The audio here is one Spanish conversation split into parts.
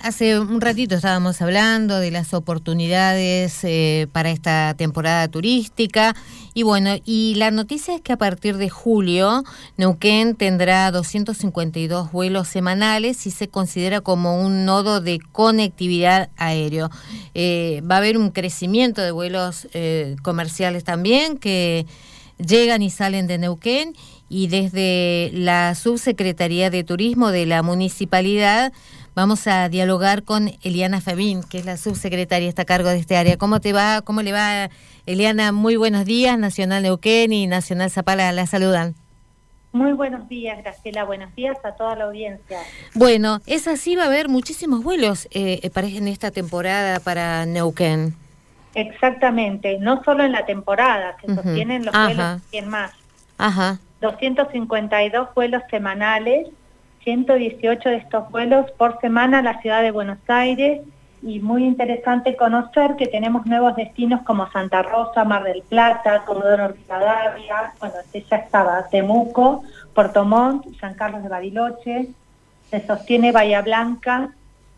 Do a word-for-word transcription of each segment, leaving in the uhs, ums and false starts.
hace un ratito estábamos hablando de las oportunidades eh, para esta temporada turística y bueno, y la noticia es que a partir de julio Neuquén tendrá doscientos cincuenta y dos vuelos semanales y se considera como un nodo de conectividad aéreo. Eh, va a haber un crecimiento de vuelos eh, comerciales también que llegan y salen de Neuquén, y desde la Subsecretaría de Turismo de la Municipalidad vamos a dialogar con Eliana Fabín, que es la subsecretaria, está a cargo de este área. ¿Cómo te va? ¿Cómo le va, Eliana? Muy buenos días. Nacional Neuquén y Nacional Zapala la saludan. Muy buenos días, Graciela. Buenos días a toda la audiencia. Bueno, es así, va a haber muchísimos vuelos eh, en esta temporada para Neuquén. Exactamente, no solo en la temporada, se uh-huh. sostienen los Ajá. vuelos en más. Ajá. doscientos cincuenta y dos vuelos semanales, ciento dieciocho de estos vuelos por semana a la ciudad de Buenos Aires, y muy interesante conocer que tenemos nuevos destinos como Santa Rosa, Mar del Plata, Comodoro Rivadavia, bueno, este ya estaba, Temuco, Puerto Montt, San Carlos de Bariloche, se sostiene Bahía Blanca.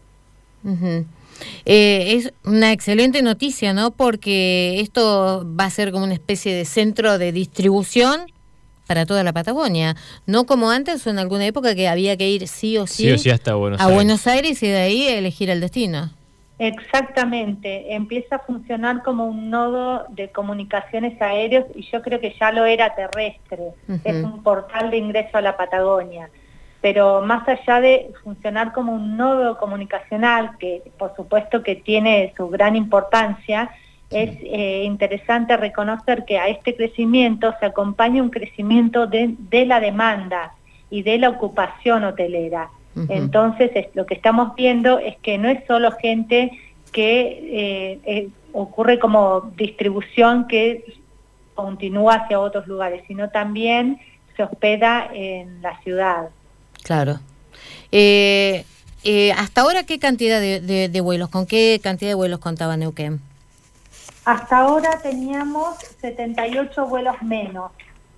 Uh-huh. Eh, es una excelente noticia, ¿no? Porque esto va a ser como una especie de centro de distribución para toda la Patagonia, no como antes o en alguna época que había que ir sí o sí, sí, o sí hasta Buenos a Aires. Buenos Aires y de ahí elegir el destino. Exactamente, empieza a funcionar como un nodo de comunicaciones aéreos y yo creo que ya lo era terrestre, uh-huh. Es un portal de ingreso a la Patagonia, pero más allá de funcionar como un nodo comunicacional, que por supuesto que tiene su gran importancia, es eh, interesante reconocer que a este crecimiento se acompaña un crecimiento de, de la demanda y de la ocupación hotelera. Uh-huh. Entonces es, lo que estamos viendo es que no es solo gente que eh, eh, ocurre como distribución que continúa hacia otros lugares, sino también se hospeda en la ciudad. Claro. Eh, eh, ¿Hasta ahora qué cantidad de, de, de vuelos, con qué cantidad de vuelos contaba Neuquén? Hasta ahora teníamos setenta y ocho vuelos menos,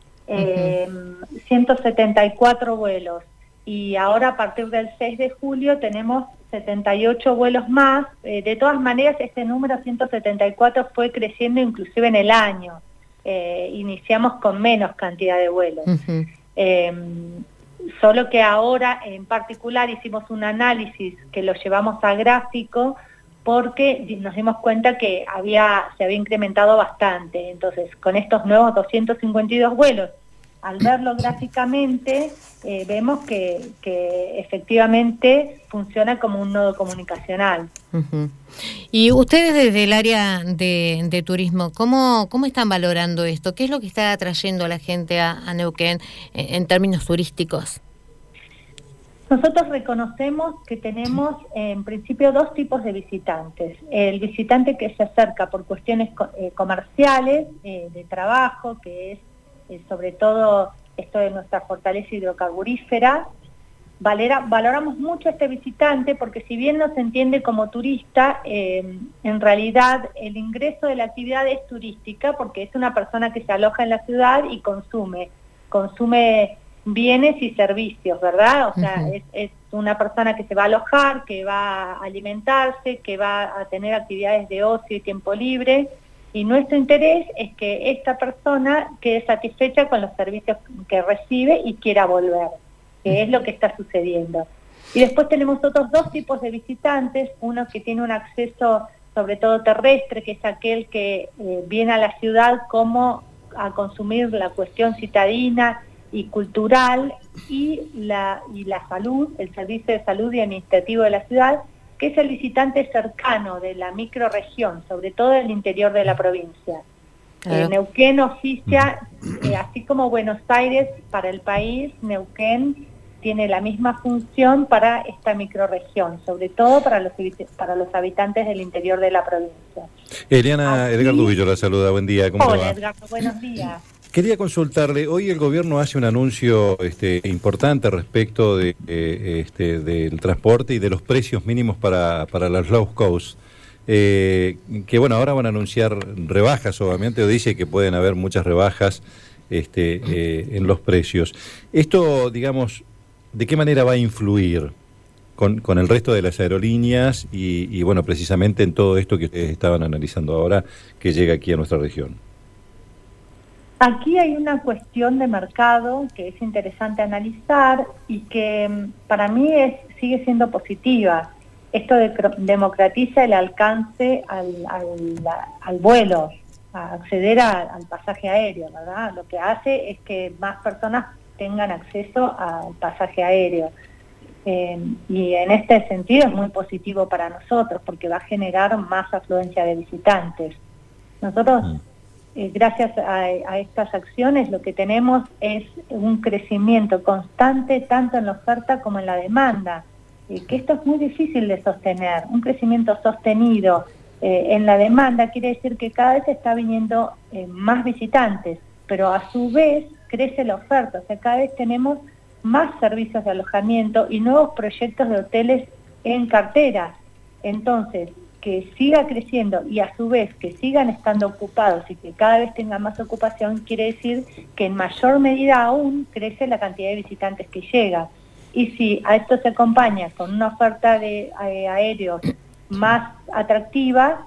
eh, uh-huh. ciento setenta y cuatro vuelos, y ahora a partir del seis de julio tenemos setenta y ocho vuelos más. Eh, de todas maneras, este número ciento setenta y cuatro fue creciendo inclusive en el año, eh, iniciamos con menos cantidad de vuelos. Uh-huh. Eh, solo que ahora en particular hicimos un análisis que lo llevamos a gráfico, porque nos dimos cuenta que había se había incrementado bastante. Entonces, con estos nuevos doscientos cincuenta y dos vuelos, al verlo gráficamente, eh, vemos que, que efectivamente funciona como un nodo comunicacional. Uh-huh. Y ustedes desde el área de, de turismo, ¿cómo, ¿cómo están valorando esto? ¿Qué es lo que está atrayendo a la gente a, a Neuquén en, en términos turísticos? Nosotros reconocemos que tenemos en principio dos tipos de visitantes. El visitante que se acerca por cuestiones eh, comerciales, eh, de trabajo, que es eh, sobre todo esto de nuestra fortaleza hidrocarburífera. Valera, valoramos mucho a este visitante porque si bien no se entiende como turista, eh, en realidad el ingreso de la actividad es turística porque es una persona que se aloja en la ciudad y consume, consume bienes y servicios, ¿verdad? O sea, uh-huh. es, es una persona que se va a alojar, que va a alimentarse, que va a tener actividades de ocio y tiempo libre, y nuestro interés es que esta persona quede satisfecha con los servicios que recibe y quiera volver, que uh-huh. es lo que está sucediendo. Y después tenemos otros dos tipos de visitantes, uno que tiene un acceso sobre todo terrestre, que es aquel que eh, viene a la ciudad como a consumir la cuestión citadina y cultural, y la, y la salud, el servicio de salud y administrativo de la ciudad, que es el visitante cercano de la microrregión, sobre todo del interior de la provincia. Claro. Eh, Neuquén oficia, eh, así como Buenos Aires para el país, Neuquén tiene la misma función para esta microrregión, sobre todo para los, para los habitantes del interior de la provincia. Eliana, así, Edgardo Villo la saluda, buen día, ¿cómo hola, te va? Edgardo, buenos días. Quería consultarle, hoy el gobierno hace un anuncio este, importante respecto de, eh, este, del transporte y de los precios mínimos para, para las low cost, eh, que bueno, ahora van a anunciar rebajas, obviamente, o dice que pueden haber muchas rebajas este, eh, en los precios. Esto, digamos, ¿de qué manera va a influir con, con el resto de las aerolíneas y, y, bueno, precisamente en todo esto que ustedes estaban analizando ahora, que llega aquí a nuestra región? Aquí hay una cuestión de mercado que es interesante analizar y que para mí es, sigue siendo positiva. Esto de, democratiza el alcance al, al, al vuelo, a acceder a, al pasaje aéreo, ¿verdad? Lo que hace es que más personas tengan acceso al pasaje aéreo. Eh, y en este sentido es muy positivo para nosotros porque va a generar más afluencia de visitantes. Nosotros... Mm. Eh, gracias a, a estas acciones lo que tenemos es un crecimiento constante tanto en la oferta como en la demanda, eh, que esto es muy difícil de sostener. Un crecimiento sostenido eh, en la demanda quiere decir que cada vez está viniendo eh, más visitantes, pero a su vez crece la oferta, o sea, cada vez tenemos más servicios de alojamiento y nuevos proyectos de hoteles en cartera. Entonces, que siga creciendo y a su vez que sigan estando ocupados y que cada vez tengan más ocupación, quiere decir que en mayor medida aún crece la cantidad de visitantes que llega. Y si a esto se acompaña con una oferta de eh, aéreos más atractiva,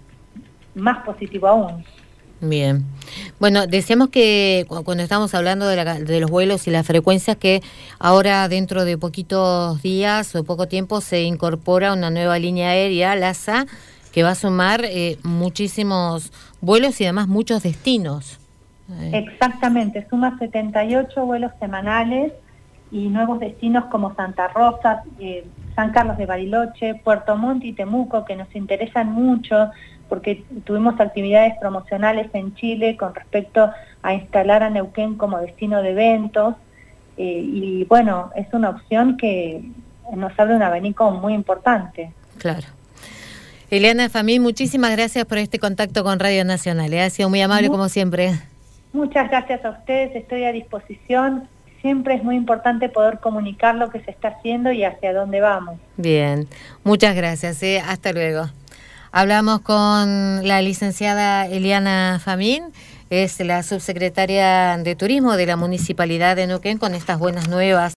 más positivo aún. Bien. Bueno, decíamos que cuando estamos hablando de, la, de los vuelos y las frecuencias, que ahora dentro de poquitos días o poco tiempo se incorpora una nueva línea aérea, LASA, que va a sumar eh, muchísimos vuelos y además muchos destinos. Exactamente, suma setenta y ocho vuelos semanales y nuevos destinos como Santa Rosa, eh, San Carlos de Bariloche, Puerto Montt y Temuco, que nos interesan mucho, porque tuvimos actividades promocionales en Chile con respecto a instalar a Neuquén como destino de eventos, eh, y bueno, es una opción que nos abre un abanico muy importante. Claro. Eliana Famín, muchísimas gracias por este contacto con Radio Nacional, ¿eh? Ha sido muy amable como siempre. Muchas gracias a ustedes, estoy a disposición. Siempre es muy importante poder comunicar lo que se está haciendo y hacia dónde vamos. Bien, muchas gracias, ¿eh? Hasta luego. Hablamos con la licenciada Eliana Famín, es la subsecretaria de Turismo de la Municipalidad de Neuquén, con estas buenas nuevas.